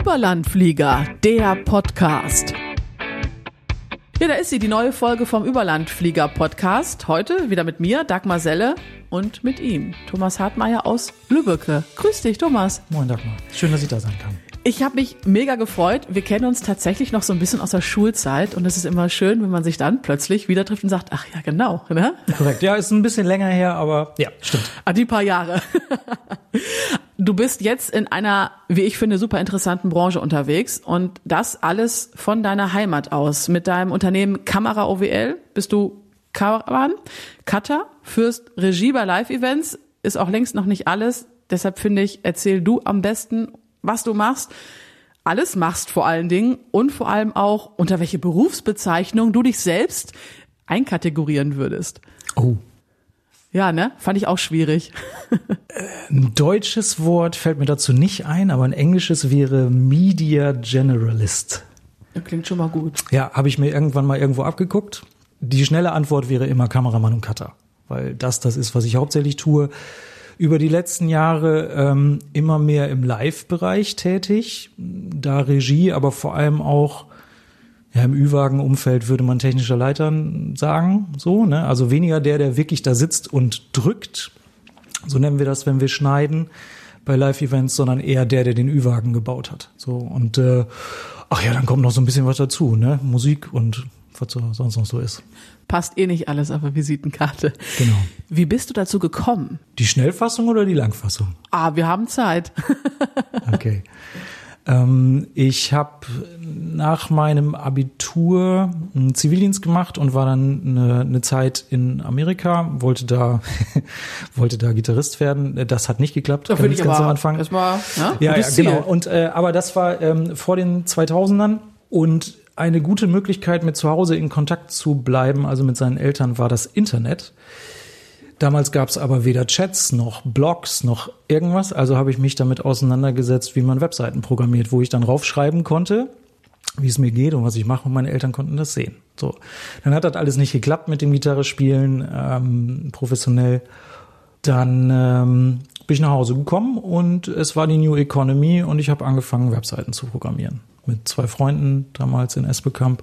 Überlandflieger, der Podcast. Ja, da ist sie, die neue Folge vom Überlandflieger-Podcast. Heute wieder mit mir, Dagmar Selle, und mit ihm, Thomas Hartmeier aus Lübbecke. Grüß dich, Thomas. Moin, Dagmar. Schön, dass ich da sein kann. Ich habe mich mega gefreut. Wir kennen uns tatsächlich noch so ein bisschen aus der Schulzeit und es ist immer schön, wenn man sich dann plötzlich wieder trifft und sagt, ach ja, genau, ne? Korrekt, ja, ist ein bisschen länger her, aber ja, stimmt. Die paar Jahre. Du bist jetzt in einer, wie ich finde, super interessanten Branche unterwegs und das alles von deiner Heimat aus. Mit deinem Unternehmen Kamera OWL bist du Kameramann, Cutter, führst Regie bei Live-Events, ist auch längst noch nicht alles. Deshalb finde ich, erzähl du am besten, was du machst, alles machst vor allen Dingen und vor allem auch, unter welche Berufsbezeichnung du dich selbst einkategorieren würdest. Oh. Ja, ne? Fand ich auch schwierig. Ein deutsches Wort fällt mir dazu nicht ein, aber ein englisches wäre Media Generalist. Das klingt schon mal gut. Ja, habe ich mir irgendwann mal irgendwo abgeguckt. Die schnelle Antwort wäre immer Kameramann und Cutter, weil das ist, was ich hauptsächlich tue. Über die letzten Jahre immer mehr im Live-Bereich tätig, da Regie, aber vor allem auch ja, im Ü-Wagen-Umfeld würde man technischer Leiter sagen, so, ne? Also weniger der wirklich da sitzt und drückt, so nennen wir das, wenn wir schneiden bei Live-Events, sondern eher der den Ü-Wagen gebaut hat. So und ach ja, dann kommt noch so ein bisschen was dazu, ne? Musik und was sonst noch so ist. Passt nicht alles auf der Visitenkarte. Genau. Wie bist du dazu gekommen? Die Schnellfassung oder die Langfassung? Wir haben Zeit. Okay. Ich habe nach meinem Abitur einen Zivildienst gemacht und war dann eine Zeit in Amerika, wollte da Gitarrist werden. Das hat nicht geklappt. Da finde ich ganz aber am Anfang. Erstmal, ja, genau. Und aber das war vor den 2000ern und eine gute Möglichkeit, mit zu Hause in Kontakt zu bleiben, also mit seinen Eltern, war das Internet. Damals gab es aber weder Chats noch Blogs noch irgendwas, also habe ich mich damit auseinandergesetzt, wie man Webseiten programmiert, wo ich dann raufschreiben konnte, wie es mir geht und was ich mache, und meine Eltern konnten das sehen. So, dann hat das alles nicht geklappt mit dem Gitarrespielen professionell. Dann bin ich nach Hause gekommen und es war die New Economy und ich habe angefangen, Webseiten zu programmieren. Mit 2 Freunden, damals in Esbekamp.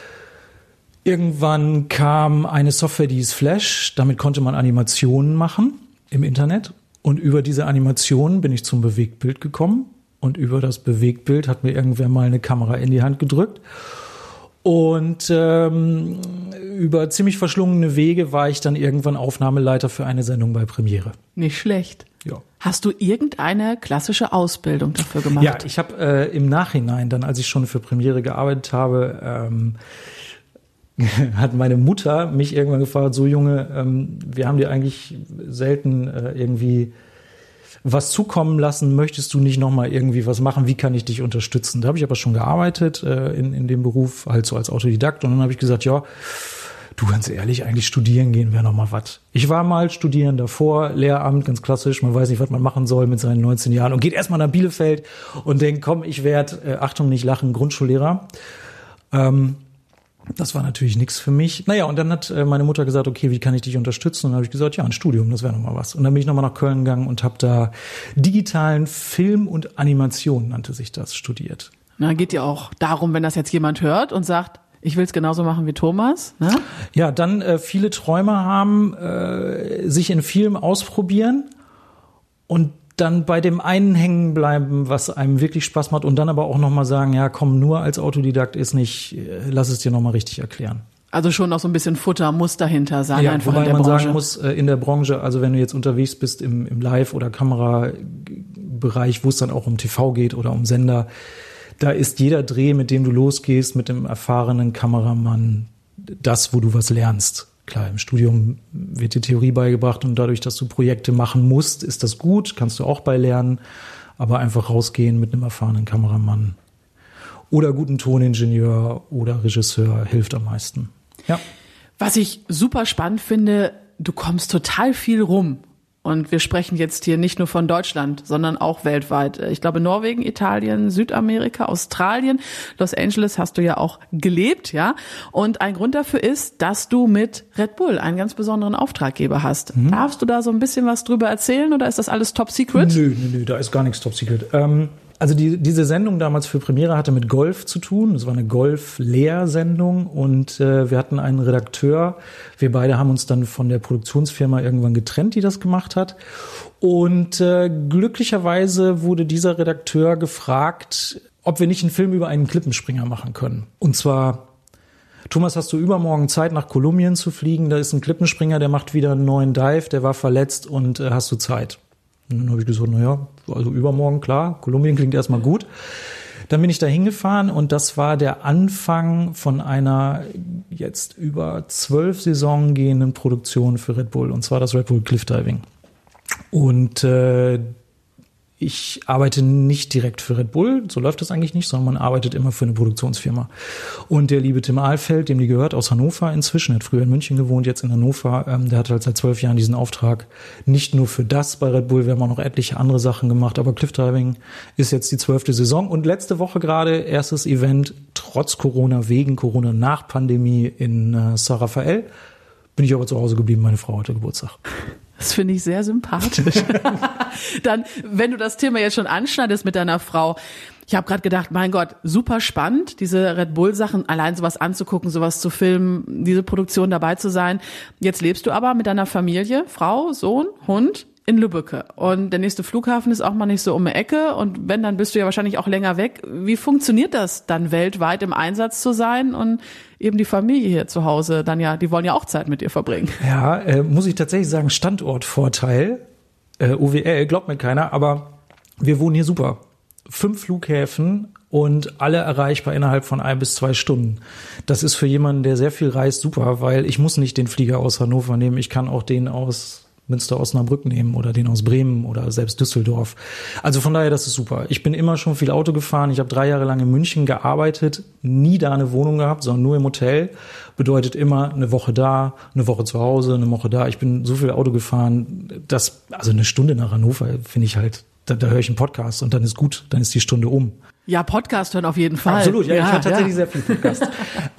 Irgendwann kam eine Software, die hieß Flash. Damit konnte man Animationen machen im Internet. Und über diese Animationen bin ich zum Bewegtbild gekommen. Und über das Bewegtbild hat mir irgendwer mal eine Kamera in die Hand gedrückt. Und über ziemlich verschlungene Wege war ich dann irgendwann Aufnahmeleiter für eine Sendung bei Premiere. Nicht schlecht. Ja. Hast du irgendeine klassische Ausbildung dafür gemacht? Ja, ich habe im Nachhinein, dann als ich schon für Premiere gearbeitet habe, hat meine Mutter mich irgendwann gefragt, so Junge, wir haben dir eigentlich selten irgendwie was zukommen lassen, möchtest du nicht nochmal irgendwie was machen, wie kann ich dich unterstützen? Da habe ich aber schon gearbeitet in dem Beruf, halt so als Autodidakt, und dann habe ich gesagt, ja, du, ganz ehrlich, eigentlich studieren gehen wäre noch mal was. Ich war mal studieren davor, Lehramt, ganz klassisch, man weiß nicht, was man machen soll mit seinen 19 Jahren und geht erstmal nach Bielefeld und denkt, komm, ich werde, Achtung, nicht lachen, Grundschullehrer. Das war natürlich nichts für mich. Naja, und dann hat meine Mutter gesagt, okay, wie kann ich dich unterstützen? Und dann habe ich gesagt, ja, ein Studium, das wäre noch mal was. Und dann bin ich nochmal nach Köln gegangen und habe da digitalen Film und Animation, nannte sich das, studiert. Na, geht ja auch darum, wenn das jetzt jemand hört und sagt, ich will es genauso machen wie Thomas, ne? Ja, dann viele Träume haben, sich in vielem ausprobieren und dann bei dem einen hängen bleiben, was einem wirklich Spaß macht, und dann aber auch nochmal sagen, ja komm, nur als Autodidakt ist nicht, lass es dir nochmal richtig erklären. Also schon noch so ein bisschen Futter muss dahinter sein, ja, einfach wobei in der man Branche. Sagen muss, in der Branche, also wenn du jetzt unterwegs bist im Live- oder Kamerabereich, wo es dann auch um TV geht oder um Sender, da ist jeder Dreh, mit dem du losgehst, mit dem erfahrenen Kameramann, das, wo du was lernst. Klar, im Studium wird dir Theorie beigebracht und dadurch, dass du Projekte machen musst, ist das gut, kannst du auch bei lernen, aber einfach rausgehen mit einem erfahrenen Kameramann oder guten Toningenieur oder Regisseur hilft am meisten. Ja. Was ich super spannend finde, du kommst total viel rum. Und wir sprechen jetzt hier nicht nur von Deutschland, sondern auch weltweit. Ich glaube, Norwegen, Italien, Südamerika, Australien, Los Angeles hast du ja auch gelebt, ja. Und ein Grund dafür ist, dass du mit Red Bull einen ganz besonderen Auftraggeber hast. Darfst du da so ein bisschen was drüber erzählen oder ist das alles top secret? Nö, da ist gar nichts top secret. also diese Sendung damals für Premiere hatte mit Golf zu tun. Das war eine Golf-Lehr-Sendung und wir hatten einen Redakteur. Wir beide haben uns dann von der Produktionsfirma irgendwann getrennt, die das gemacht hat. Und glücklicherweise wurde dieser Redakteur gefragt, ob wir nicht einen Film über einen Klippenspringer machen können. Und zwar: Thomas, hast du übermorgen Zeit, nach Kolumbien zu fliegen? Da ist ein Klippenspringer, der macht wieder einen neuen Dive, der war verletzt und hast du Zeit? Und dann habe ich gesagt, naja, also übermorgen, klar, Kolumbien klingt erstmal gut. Dann bin ich da hingefahren und das war der Anfang von einer jetzt über 12 Saison gehenden Produktion für Red Bull, und zwar das Red Bull Cliff Diving. Und ich arbeite nicht direkt für Red Bull, so läuft das eigentlich nicht, sondern man arbeitet immer für eine Produktionsfirma. Und der liebe Tim Ahlfeld, dem die gehört, aus Hannover inzwischen, hat früher in München gewohnt, jetzt in Hannover, der hat halt seit 12 Jahren diesen Auftrag, nicht nur für das bei Red Bull, wir haben auch noch etliche andere Sachen gemacht, aber Cliff Diving ist jetzt die 12. Saison und letzte Woche gerade erstes Event, trotz Corona, wegen Corona, nach Pandemie in San Rafael. Bin ich aber zu Hause geblieben, meine Frau hatte Geburtstag. Das finde ich sehr sympathisch. Dann, wenn du das Thema jetzt schon anschneidest mit deiner Frau, ich habe gerade gedacht, mein Gott, super spannend, diese Red Bull-Sachen, allein sowas anzugucken, sowas zu filmen, diese Produktion dabei zu sein. Jetzt lebst du aber mit deiner Familie, Frau, Sohn, Hund in Lübbecke. Und der nächste Flughafen ist auch mal nicht so um die Ecke. Und wenn, dann bist du ja wahrscheinlich auch länger weg. Wie funktioniert das dann, weltweit im Einsatz zu sein und eben die Familie hier zu Hause dann ja, die wollen ja auch Zeit mit dir verbringen? Ja, muss ich tatsächlich sagen, Standortvorteil. OWL, glaubt mir keiner, aber wir wohnen hier super. 5 Flughäfen und alle erreichbar innerhalb von 1 bis 2 Stunden. Das ist für jemanden, der sehr viel reist, super, weil ich muss nicht den Flieger aus Hannover nehmen, ich kann auch den aus Münster-Osnabrück nehmen oder den aus Bremen oder selbst Düsseldorf. Also von daher, das ist super. Ich bin immer schon viel Auto gefahren. Ich habe 3 Jahre lang in München gearbeitet, nie da eine Wohnung gehabt, sondern nur im Hotel. Bedeutet immer eine Woche da, eine Woche zu Hause, eine Woche da. Ich bin so viel Auto gefahren, also eine Stunde nach Hannover finde ich halt, da höre ich einen Podcast und dann ist gut, dann ist die Stunde um. Ja, Podcast hören auf jeden Fall. Absolut, ja, ich höre tatsächlich sehr viel Podcast.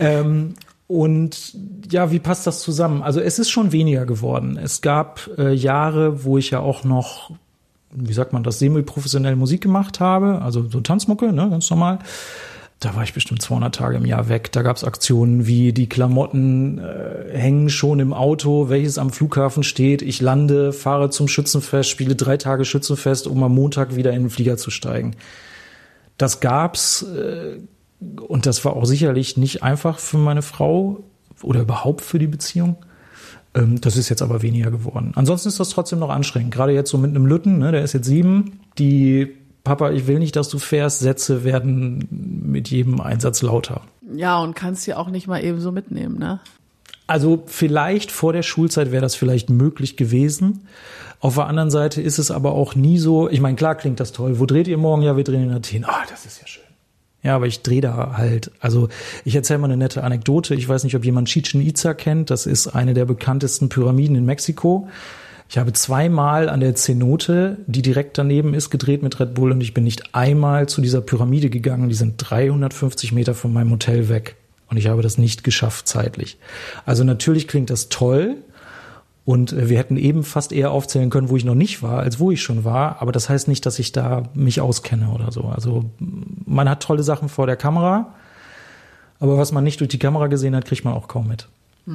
Und ja, wie passt das zusammen? Also es ist schon weniger geworden. Es gab Jahre, wo ich ja auch noch, wie sagt man das, semi-professionell Musik gemacht habe, also so Tanzmucke, ne, ganz normal. Da war ich bestimmt 200 Tage im Jahr weg. Da gab es Aktionen wie die Klamotten hängen schon im Auto, welches am Flughafen steht. Ich lande, fahre zum Schützenfest, spiele 3 Tage Schützenfest, um am Montag wieder in den Flieger zu steigen. Das gab's und das war auch sicherlich nicht einfach für meine Frau oder überhaupt für die Beziehung. Das ist jetzt aber weniger geworden. Ansonsten ist das trotzdem noch anstrengend. Gerade jetzt so mit einem Lütten, ne, der ist jetzt 7. Die Papa, ich will nicht, dass du fährst, Sätze werden mit jedem Einsatz lauter. Ja, und kannst ja auch nicht mal eben so mitnehmen, ne? Also vielleicht vor der Schulzeit wäre das vielleicht möglich gewesen. Auf der anderen Seite ist es aber auch nie so, ich meine, klar klingt das toll. Wo dreht ihr morgen? Ja, wir drehen in Athen. Ah, das ist ja schön. Ja, aber ich drehe da halt, also ich erzähle mal eine nette Anekdote. Ich weiß nicht, ob jemand Chichen Itza kennt. Das ist eine der bekanntesten Pyramiden in Mexiko. Ich habe 2-mal an der Cenote, die direkt daneben ist, gedreht mit Red Bull und ich bin nicht einmal zu dieser Pyramide gegangen. Die sind 350 Meter von meinem Hotel weg und ich habe das nicht geschafft zeitlich. Also natürlich klingt das toll. Und wir hätten eben fast eher aufzählen können, wo ich noch nicht war, als wo ich schon war. Aber das heißt nicht, dass ich da mich auskenne oder so. Also man hat tolle Sachen vor der Kamera. Aber was man nicht durch die Kamera gesehen hat, kriegt man auch kaum mit.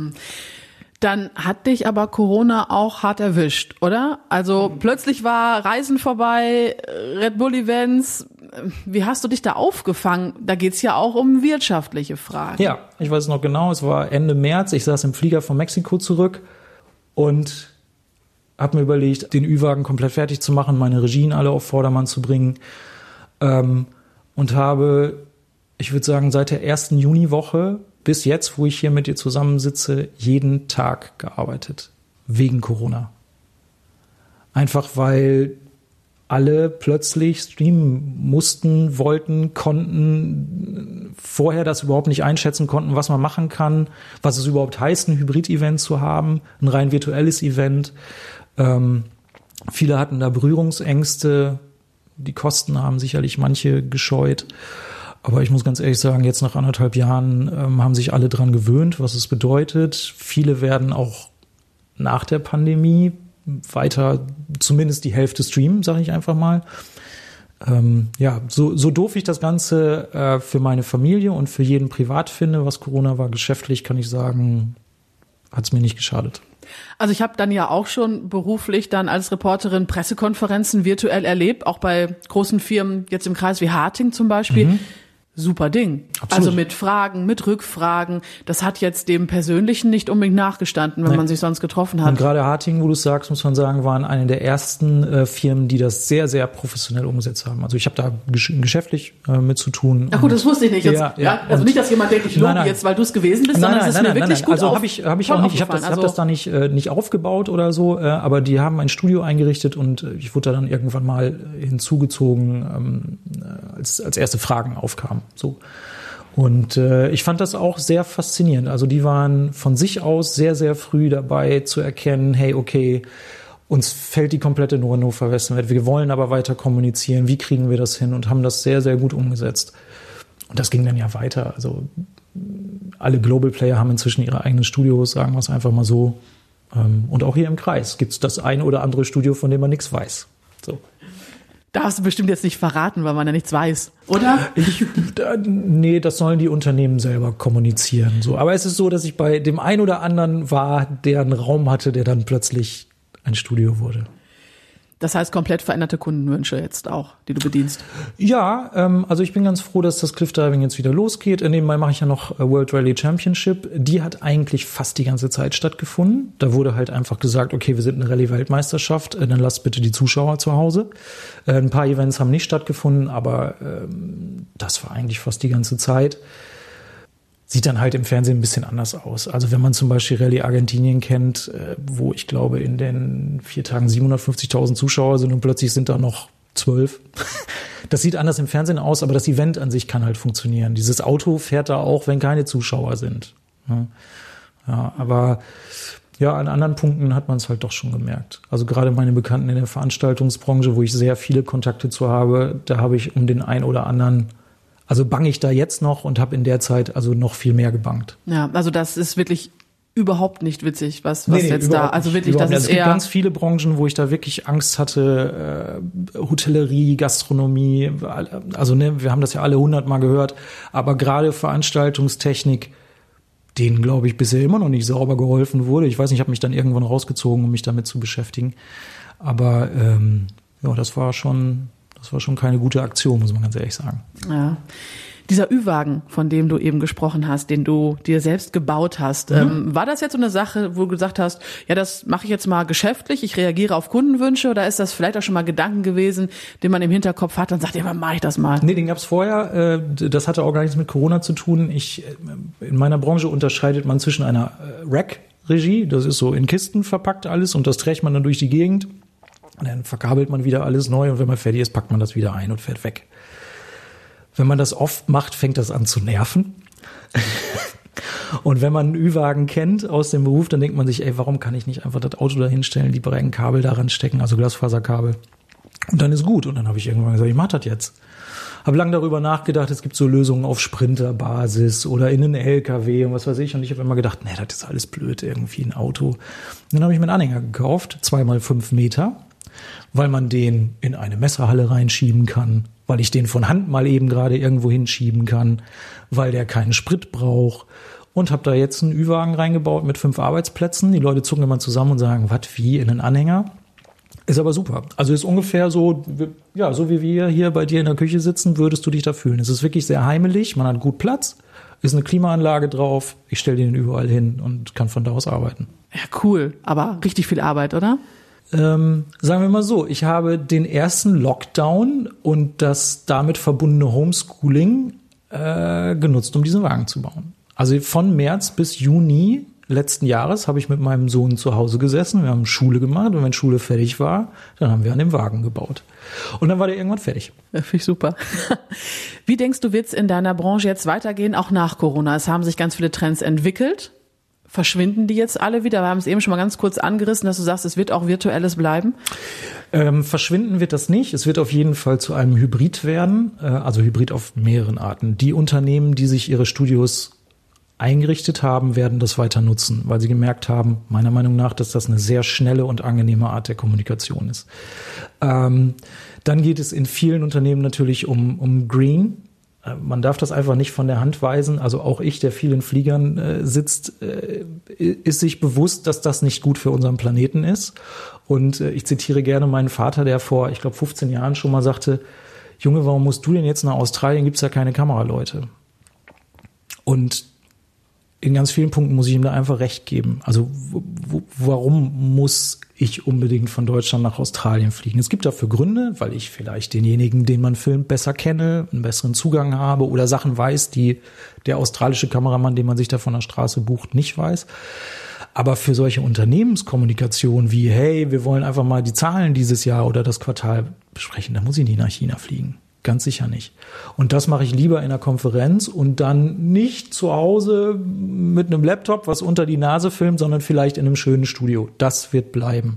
Dann hat dich aber Corona auch hart erwischt, oder? Also plötzlich war Reisen vorbei, Red Bull Events. Wie hast du dich da aufgefangen? Da geht's ja auch um wirtschaftliche Fragen. Ja, ich weiß es noch genau. Es war Ende März. Ich saß im Flieger von Mexiko zurück. Und habe mir überlegt, den Ü-Wagen komplett fertig zu machen, meine Regien alle auf Vordermann zu bringen. Und habe, ich würde sagen, seit der ersten Juniwoche bis jetzt, wo ich hier mit dir zusammensitze, jeden Tag gearbeitet. Wegen Corona. Einfach weil alle plötzlich streamen mussten, wollten, konnten, vorher das überhaupt nicht einschätzen konnten, was man machen kann, was es überhaupt heißt, ein Hybrid-Event zu haben, ein rein virtuelles Event. Viele hatten da Berührungsängste, die Kosten haben sicherlich manche gescheut. Aber ich muss ganz ehrlich sagen, jetzt nach 1,5 Jahren haben sich alle dran gewöhnt, was es bedeutet. Viele werden auch nach der Pandemie weiter zumindest die Hälfte streamen, sage ich einfach mal. so doof ich das Ganze für meine Familie und für jeden privat finde, was Corona war, geschäftlich kann ich sagen, hat es mir nicht geschadet. Also ich habe dann ja auch schon beruflich dann als Reporterin Pressekonferenzen virtuell erlebt, auch bei großen Firmen, jetzt im Kreis wie Harting zum Beispiel. Super Ding. Absolut. Also mit Fragen, mit Rückfragen. Das hat jetzt dem Persönlichen nicht unbedingt nachgestanden, wenn man sich sonst getroffen hat. Und gerade Harting, wo du es sagst, muss man sagen, waren eine der ersten Firmen, die das sehr, sehr professionell umgesetzt haben. Also ich habe da geschäftlich mit zu tun. Ach gut, das wusste ich nicht. Jetzt, also nicht, dass jemand denkt, ich lobe nein. jetzt, weil du es gewesen bist, sondern es ist mir wirklich gut Also habe ich auch nicht. Ich habe das da nicht aufgebaut oder so, aber die haben ein Studio eingerichtet und ich wurde da dann irgendwann mal hinzugezogen, als erste Fragen aufkamen. So. Und ich fand das auch sehr faszinierend. Also die waren von sich aus sehr, sehr früh dabei zu erkennen, hey, okay, uns fällt die komplette Hannover West weg. Wir wollen aber weiter kommunizieren. Wie kriegen wir das hin? Und haben das sehr, sehr gut umgesetzt. Und das ging dann ja weiter. Also alle Global Player haben inzwischen ihre eigenen Studios, sagen wir es einfach mal so. Und auch hier im Kreis gibt es das eine oder andere Studio, von dem man nichts weiß. So. Darfst du bestimmt jetzt nicht verraten, weil man ja nichts weiß, oder? Nee, das sollen die Unternehmen selber kommunizieren. So. Aber es ist so, dass ich bei dem einen oder anderen war, der einen Raum hatte, der dann plötzlich ein Studio wurde. Das heißt, komplett veränderte Kundenwünsche jetzt auch, die du bedienst. Ja, also ich bin ganz froh, dass das Cliffdiving jetzt wieder losgeht. Nebenbei mache ich ja noch World Rally Championship. Die hat eigentlich fast die ganze Zeit stattgefunden. Da wurde halt einfach gesagt, okay, wir sind eine Rallye-Weltmeisterschaft, dann lasst bitte die Zuschauer zu Hause. Ein paar Events haben nicht stattgefunden, aber das war eigentlich fast die ganze Zeit. Sieht dann halt im Fernsehen ein bisschen anders aus. Also wenn man zum Beispiel Rallye Argentinien kennt, wo ich glaube in den 4 Tagen 750.000 Zuschauer sind und plötzlich sind da noch 12. Das sieht anders im Fernsehen aus, aber das Event an sich kann halt funktionieren. Dieses Auto fährt da auch, wenn keine Zuschauer sind. Ja, aber ja, an anderen Punkten hat man es halt doch schon gemerkt. Also gerade meine Bekannten in der Veranstaltungsbranche, wo ich sehr viele Kontakte zu habe, da habe ich um den einen oder anderen. Also bange ich da jetzt noch und habe in der Zeit also noch viel mehr gebangt. Ja, also das ist wirklich überhaupt nicht witzig, was jetzt da, also wirklich, das ist es gibt ganz viele Branchen, wo ich da wirklich Angst hatte, Hotellerie, Gastronomie, also wir haben das ja alle 100-mal gehört, aber gerade Veranstaltungstechnik, denen glaube ich bisher immer noch nicht sauber geholfen wurde. Ich weiß nicht, ich habe mich dann irgendwann rausgezogen, um mich damit zu beschäftigen, aber das war schon keine gute Aktion, muss man ganz ehrlich sagen. Ja. Dieser Ü-Wagen, von dem du eben gesprochen hast, den du dir selbst gebaut hast, war das jetzt so eine Sache, wo du gesagt hast, ja, das mache ich jetzt mal geschäftlich, ich reagiere auf Kundenwünsche, oder ist das vielleicht auch schon mal Gedanken gewesen, den man im Hinterkopf hat und sagt, ja, mache ich das mal? Nee, den gab's vorher. Das hatte auch gar nichts mit Corona zu tun. In meiner Branche unterscheidet man zwischen einer Rack-Regie, das ist so in Kisten verpackt alles und das trägt man dann durch die Gegend. Und dann verkabelt man wieder alles neu und wenn man fertig ist, packt man das wieder ein und fährt weg. Wenn man das oft macht, fängt das an zu nerven. Und wenn man einen Ü-Wagen kennt aus dem Beruf, dann denkt man sich, ey, warum kann ich nicht einfach das Auto da hinstellen, die breiten Kabel daran stecken, also Glasfaserkabel. Und dann ist gut. Und dann habe ich irgendwann gesagt, ich mach das jetzt. Habe lange darüber nachgedacht, es gibt so Lösungen auf Sprinterbasis oder in einen LKW und was weiß ich. Und ich habe immer gedacht, nee, das ist alles blöd, irgendwie ein Auto. Und dann habe ich mir einen Anhänger gekauft, 2x5 Meter. Weil man den in eine Messerhalle reinschieben kann, weil ich den von Hand mal eben gerade irgendwo hinschieben kann, weil der keinen Sprit braucht und habe da jetzt einen Ü-Wagen reingebaut mit 5 Arbeitsplätzen. Die Leute zucken immer zusammen und sagen, was, wie, in einen Anhänger? Ist aber super. Also ist ungefähr so, ja, so wie wir hier bei dir in der Küche sitzen, würdest du dich da fühlen. Es ist wirklich sehr heimelig, man hat gut Platz, ist eine Klimaanlage drauf, ich stelle den überall hin und kann von da aus arbeiten. Ja, cool, aber richtig viel Arbeit, oder? Sagen wir mal so, ich habe den ersten Lockdown und das damit verbundene Homeschooling genutzt, um diesen Wagen zu bauen. Also von März bis Juni letzten Jahres habe ich mit meinem Sohn zu Hause gesessen, wir haben Schule gemacht und wenn Schule fertig war, dann haben wir an dem Wagen gebaut. Und dann war der irgendwann fertig. Ja, finde ich super. Wie denkst du, wird es in deiner Branche jetzt weitergehen, auch nach Corona? Es haben sich ganz viele Trends entwickelt. Verschwinden die jetzt alle wieder? Wir haben es eben schon mal ganz kurz angerissen, dass du sagst, es wird auch Virtuelles bleiben. Verschwinden wird das nicht. Es wird auf jeden Fall zu einem Hybrid werden, also Hybrid auf mehreren Arten. Die Unternehmen, die sich ihre Studios eingerichtet haben, werden das weiter nutzen, weil sie gemerkt haben, meiner Meinung nach, dass das eine sehr schnelle und angenehme Art der Kommunikation ist. Dann geht es in vielen Unternehmen natürlich um Green. Man darf das einfach nicht von der Hand weisen. Also auch ich, der viel in Fliegern sitzt, ist sich bewusst, dass das nicht gut für unseren Planeten ist. Und ich zitiere gerne meinen Vater, der vor, ich glaube, 15 Jahren schon mal sagte, Junge, warum musst du denn jetzt nach Australien? Gibt's ja keine Kameraleute. Und in ganz vielen Punkten muss ich ihm da einfach recht geben. Also warum muss ich unbedingt von Deutschland nach Australien fliegen? Es gibt dafür Gründe, weil ich vielleicht denjenigen, den man filmt, besser kenne, einen besseren Zugang habe oder Sachen weiß, die der australische Kameramann, den man sich da von der Straße bucht, nicht weiß. Aber für solche Unternehmenskommunikation wie, hey, wir wollen einfach mal die Zahlen dieses Jahr oder das Quartal besprechen, da muss ich nicht nach China fliegen. Ganz sicher nicht. Und das mache ich lieber in einer Konferenz und dann nicht zu Hause mit einem Laptop, was unter die Nase filmt, sondern vielleicht in einem schönen Studio. Das wird bleiben.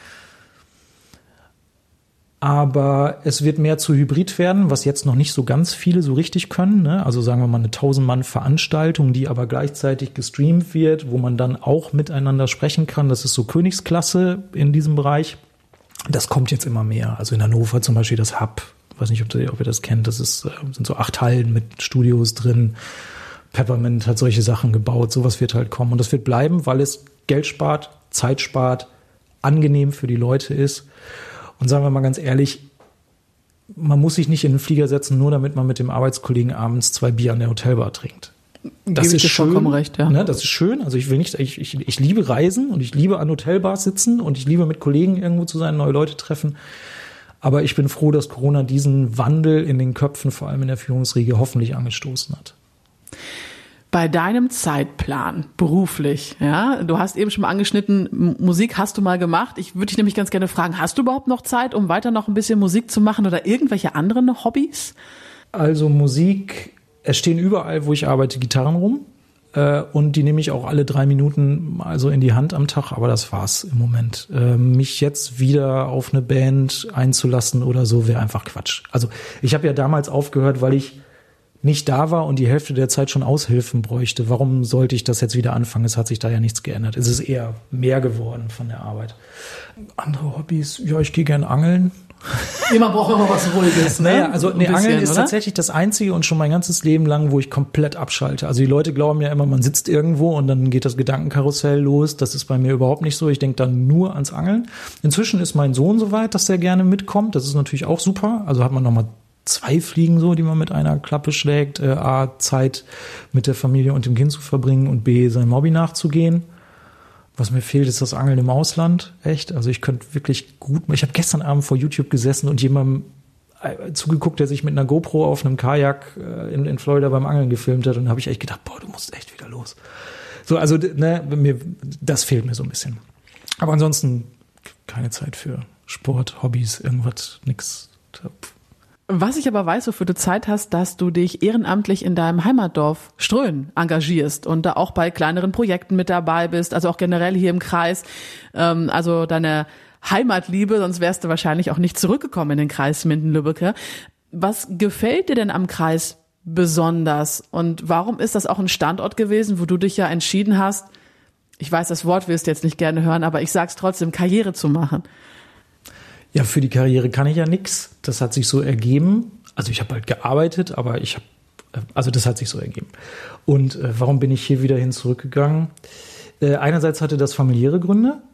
Aber es wird mehr zu Hybrid werden, was jetzt noch nicht so ganz viele so richtig können, ne? Also sagen wir mal eine 1000-Mann-Veranstaltung, die aber gleichzeitig gestreamt wird, wo man dann auch miteinander sprechen kann. Das ist so Königsklasse in diesem Bereich. Das kommt jetzt immer mehr. Also in Hannover zum Beispiel das Hub. Ich weiß nicht, ob ihr das kennt. Das sind so 8 Hallen mit Studios drin. Peppermint hat solche Sachen gebaut. Sowas wird halt kommen. Und das wird bleiben, weil es Geld spart, Zeit spart, angenehm für die Leute ist. Und sagen wir mal ganz ehrlich, man muss sich nicht in den Flieger setzen, nur damit man mit dem Arbeitskollegen abends 2 Bier an der Hotelbar trinkt. Das ist schön, vollkommen recht, ja. Ne, das ist schön. Also ich liebe Reisen und ich liebe an Hotelbars sitzen und ich liebe mit Kollegen irgendwo zu sein, neue Leute treffen. Aber ich bin froh, dass Corona diesen Wandel in den Köpfen, vor allem in der Führungsriege, hoffentlich angestoßen hat. Bei deinem Zeitplan beruflich, ja, du hast eben schon mal angeschnitten, Musik hast du mal gemacht. Ich würde dich nämlich ganz gerne fragen, hast du überhaupt noch Zeit, um weiter noch ein bisschen Musik zu machen oder irgendwelche anderen Hobbys? Also Musik, es stehen überall, wo ich arbeite, Gitarren rum. Und die nehme ich auch alle 3 Minuten also in die Hand am Tag, aber das war's im Moment. Mich jetzt wieder auf eine Band einzulassen oder so, wäre einfach Quatsch. Also ich habe ja damals aufgehört, weil ich nicht da war und die Hälfte der Zeit schon Aushilfen bräuchte. Warum sollte ich das jetzt wieder anfangen? Es hat sich da ja nichts geändert. Es ist eher mehr geworden von der Arbeit. Andere Hobbys, ja, ich gehe gern angeln. Jemand braucht immer was Ruhiges, ne? Naja, also Angeln ist tatsächlich das Einzige und schon mein ganzes Leben lang, wo ich komplett abschalte. Also die Leute glauben ja immer, man sitzt irgendwo und dann geht das Gedankenkarussell los. Das ist bei mir überhaupt nicht so. Ich denke dann nur ans Angeln. Inzwischen ist mein Sohn soweit, dass der gerne mitkommt. Das ist natürlich auch super. Also hat man nochmal 2 Fliegen so, die man mit einer Klappe schlägt. A, Zeit mit der Familie und dem Kind zu verbringen und B, seinem Hobby nachzugehen. Was mir fehlt, ist das Angeln im Ausland. Echt. Also ich könnte wirklich gut. Ich habe gestern Abend vor YouTube gesessen und jemandem zugeguckt, der sich mit einer GoPro auf einem Kajak in Florida beim Angeln gefilmt hat. Und da habe ich echt gedacht, boah, du musst echt wieder los. So, also das fehlt mir so ein bisschen. Aber ansonsten keine Zeit für Sport, Hobbys, irgendwas, nix. Was ich aber weiß, wofür du Zeit hast, dass du dich ehrenamtlich in deinem Heimatdorf Ströhen engagierst und da auch bei kleineren Projekten mit dabei bist, also auch generell hier im Kreis, also deine Heimatliebe, sonst wärst du wahrscheinlich auch nicht zurückgekommen in den Kreis Minden-Lübbecke. Was gefällt dir denn am Kreis besonders und warum ist das auch ein Standort gewesen, wo du dich ja entschieden hast, ich weiß, das Wort wirst du jetzt nicht gerne hören, aber ich sag's trotzdem, Karriere zu machen? Ja, für die Karriere kann ich ja nix. Das hat sich so ergeben. Also ich habe halt gearbeitet, aber das hat sich so ergeben. Und warum bin ich hier wieder hin zurückgegangen? Einerseits hatte das familiäre Gründe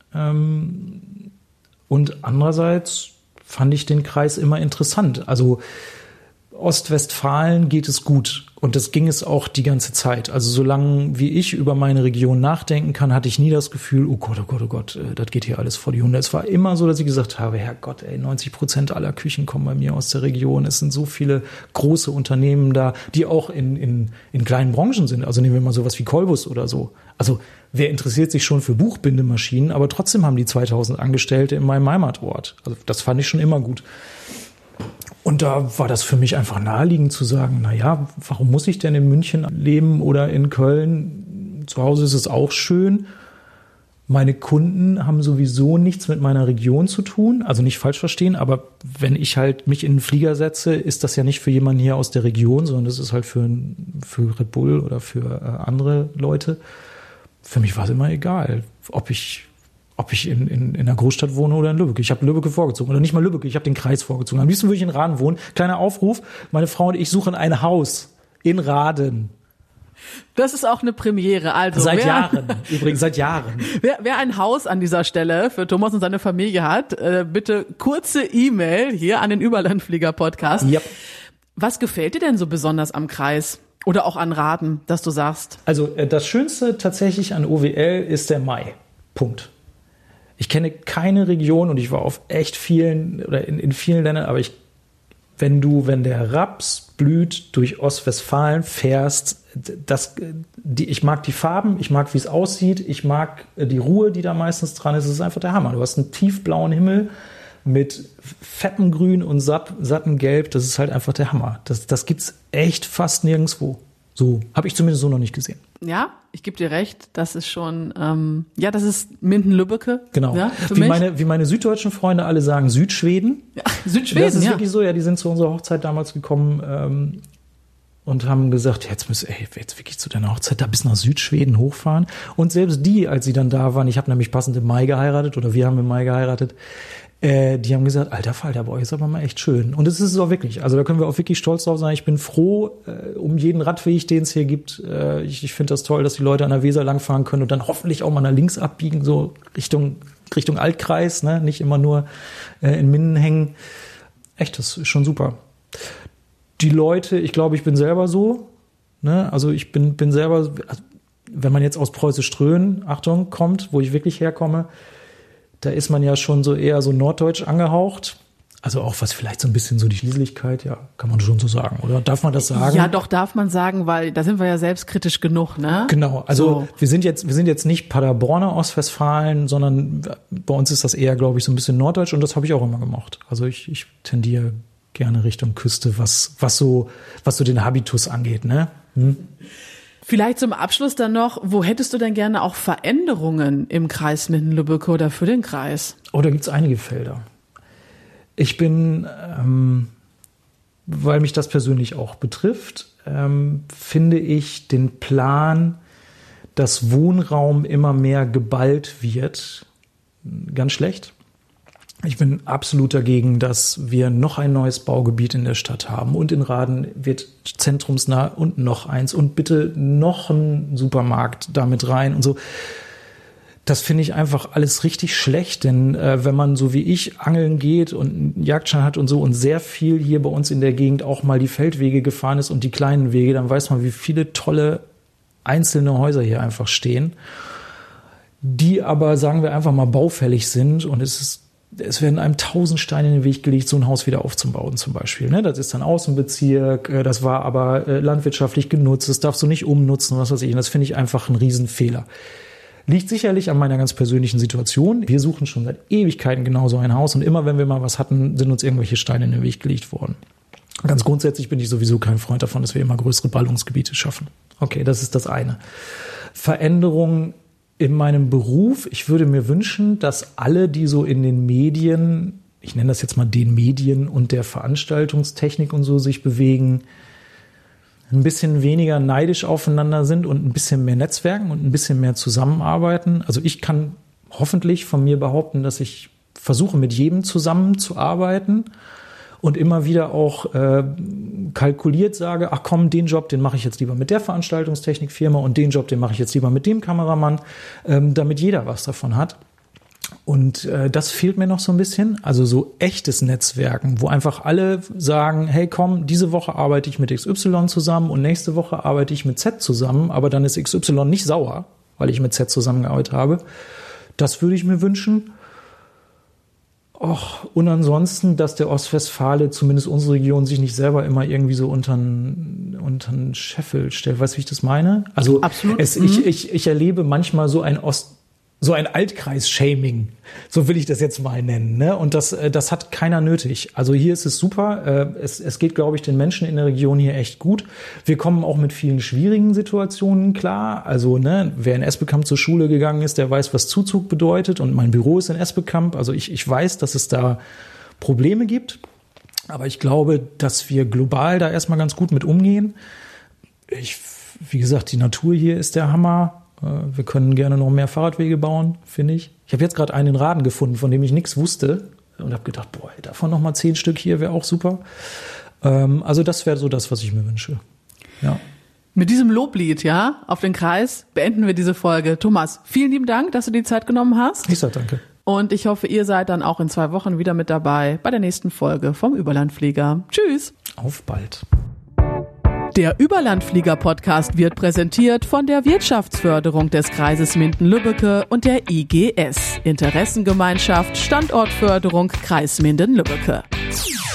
und andererseits fand ich den Kreis immer interessant. Also Ostwestfalen geht es gut und das ging es auch die ganze Zeit. Also solange wie ich über meine Region nachdenken kann, hatte ich nie das Gefühl, oh Gott, das geht hier alles vor die Hunde. Es war immer so, dass ich gesagt habe, Herrgott, 90% aller Küchen kommen bei mir aus der Region. Es sind so viele große Unternehmen da, die auch in kleinen Branchen sind. Also nehmen wir mal sowas wie Kolbus oder so. Also wer interessiert sich schon für Buchbindemaschinen, aber trotzdem haben die 2000 Angestellte in meinem Heimatort. Also das fand ich schon immer gut. Und da war das für mich einfach naheliegend zu sagen, naja, warum muss ich denn in München leben oder in Köln? Zu Hause ist es auch schön. Meine Kunden haben sowieso nichts mit meiner Region zu tun, also nicht falsch verstehen, aber wenn ich halt mich in einen Flieger setze, ist das ja nicht für jemanden hier aus der Region, sondern das ist halt für Red Bull oder für andere Leute. Für mich war es immer egal, ob ich in einer Großstadt wohne oder in Lübeck. Ich habe Lübeck vorgezogen. Oder nicht mal Lübeck, ich habe den Kreis vorgezogen. Am liebsten würde ich in Raden wohnen. Kleiner Aufruf, meine Frau und ich suchen ein Haus in Raden. Das ist auch eine Premiere. Also seit Jahren. Wer ein Haus an dieser Stelle für Thomas und seine Familie hat, bitte kurze E-Mail hier an den Überlandflieger-Podcast. Yep. Was gefällt dir denn so besonders am Kreis? Oder auch an Raden, dass du sagst? Also das Schönste tatsächlich an OWL ist der Mai. Punkt. Ich kenne keine Region und ich war auf echt vielen oder in vielen Ländern, aber wenn der Raps blüht durch Ostwestfalen fährst, ich mag die Farben, ich mag, wie es aussieht, ich mag die Ruhe, die da meistens dran ist. Es ist einfach der Hammer. Du hast einen tiefblauen Himmel mit fettem Grün und satten Gelb. Das ist halt einfach der Hammer. Das gibt's echt fast nirgendwo. So habe ich zumindest so noch nicht gesehen. Ja, ich gebe dir recht. Das ist schon, das ist Minden-Lübbecke. Genau. Ja, wie meine süddeutschen Freunde alle sagen, Südschweden. Ja, Südschweden, das ist wirklich so. Ja, die sind zu unserer Hochzeit damals gekommen und haben gesagt, jetzt wirklich zu deiner Hochzeit da bis nach Südschweden hochfahren. Und selbst die, als sie dann da waren, ich habe nämlich passend im Mai geheiratet oder wir haben im Mai geheiratet, die haben gesagt, alter Falter, bei euch ist aber mal echt schön. Und das ist es auch wirklich. Also da können wir auch wirklich stolz drauf sein. Ich bin froh um jeden Radweg, den es hier gibt. Ich finde das toll, dass die Leute an der Weser langfahren können und dann hoffentlich auch mal nach links abbiegen, so Richtung Altkreis, ne? Nicht immer nur in Minden hängen. Echt, das ist schon super. Die Leute, ich glaube, ich bin selber so. Ne? Also ich bin selber, wenn man jetzt aus Preußisch-Ströhen, Achtung, kommt, wo ich wirklich herkomme, da ist man ja schon so eher so norddeutsch angehaucht. Also auch was vielleicht so ein bisschen so die Schließlichkeit, ja, kann man schon so sagen, oder? Darf man das sagen? Ja, doch, darf man sagen, weil da sind wir ja selbstkritisch genug, ne? Genau, also wir sind jetzt nicht Paderborner Ostwestfalen, sondern bei uns ist das eher, glaube ich, so ein bisschen norddeutsch und das habe ich auch immer gemocht. Also ich tendiere gerne Richtung Küste, was so den Habitus angeht, ne? Vielleicht zum Abschluss dann noch, wo hättest du denn gerne auch Veränderungen im Kreis Minden-Lübbecke oder für den Kreis? Oh, da gibt's einige Felder. Ich bin, weil mich das persönlich auch betrifft, finde ich den Plan, dass Wohnraum immer mehr geballt wird, ganz schlecht. Ich bin absolut dagegen, dass wir noch ein neues Baugebiet in der Stadt haben und in Raden wird zentrumsnah und noch eins und bitte noch ein Supermarkt damit rein und so. Das finde ich einfach alles richtig schlecht, denn wenn man so wie ich angeln geht und einen Jagdschein hat und so und sehr viel hier bei uns in der Gegend auch mal die Feldwege gefahren ist und die kleinen Wege, dann weiß man, wie viele tolle einzelne Häuser hier einfach stehen, die aber, sagen wir einfach mal, baufällig sind und es werden einem 1000 Steine in den Weg gelegt, so ein Haus wieder aufzubauen zum Beispiel. Ne? Das ist dann Außenbezirk, das war aber landwirtschaftlich genutzt, das darfst du nicht umnutzen, was weiß ich. Und das finde ich einfach ein Riesenfehler. Liegt sicherlich an meiner ganz persönlichen Situation. Wir suchen schon seit Ewigkeiten genau so ein Haus und immer, wenn wir mal was hatten, sind uns irgendwelche Steine in den Weg gelegt worden. Ganz grundsätzlich bin ich sowieso kein Freund davon, dass wir immer größere Ballungsgebiete schaffen. Okay, das ist das eine. Veränderung in meinem Beruf. Ich würde mir wünschen, dass alle, die so in den Medien, ich nenne das jetzt mal den Medien und der Veranstaltungstechnik und so sich bewegen, ein bisschen weniger neidisch aufeinander sind und ein bisschen mehr netzwerken und ein bisschen mehr zusammenarbeiten. Also ich kann hoffentlich von mir behaupten, dass ich versuche, mit jedem zusammenzuarbeiten und immer wieder auch kalkuliert sage, ach komm, den Job, den mache ich jetzt lieber mit der Veranstaltungstechnikfirma und den Job, den mache ich jetzt lieber mit dem Kameramann, damit jeder was davon hat. Und das fehlt mir noch so ein bisschen, also so echtes Netzwerken, wo einfach alle sagen, hey komm, diese Woche arbeite ich mit XY zusammen und nächste Woche arbeite ich mit Z zusammen, aber dann ist XY nicht sauer, weil ich mit Z zusammengearbeitet habe. Das würde ich mir wünschen. Und ansonsten, dass der Ostwestfale, zumindest unsere Region, sich nicht selber immer irgendwie so untern Scheffel stellt. Weißt du, wie ich das meine? Also absolut. Ich erlebe manchmal so ein so ein Altkreis-Shaming, so will ich das jetzt mal nennen, ne? Und das hat keiner nötig. Also hier ist es super. Es geht, glaube ich, den Menschen in der Region hier echt gut. Wir kommen auch mit vielen schwierigen Situationen klar. Also, ne, wer in Esbekamp zur Schule gegangen ist, der weiß, was Zuzug bedeutet. Und mein Büro ist in Esbekamp. Also ich weiß, dass es da Probleme gibt. Aber ich glaube, dass wir global da erstmal ganz gut mit umgehen. Wie gesagt, die Natur hier ist der Hammer. Wir können gerne noch mehr Fahrradwege bauen, finde ich. Ich habe jetzt gerade einen in Raden gefunden, von dem ich nichts wusste und habe gedacht, boah, davon noch mal 10 Stück hier wäre auch super. Also das wäre so das, was ich mir wünsche. Ja. Mit diesem Loblied, ja, auf den Kreis beenden wir diese Folge. Thomas, vielen lieben Dank, dass du die Zeit genommen hast. Ich sag danke. Und ich hoffe, ihr seid dann auch in 2 Wochen wieder mit dabei bei der nächsten Folge vom Überlandflieger. Tschüss. Auf bald. Der Überlandflieger-Podcast wird präsentiert von der Wirtschaftsförderung des Kreises Minden-Lübbecke und der IGS, Interessengemeinschaft Standortförderung Kreis Minden-Lübbecke.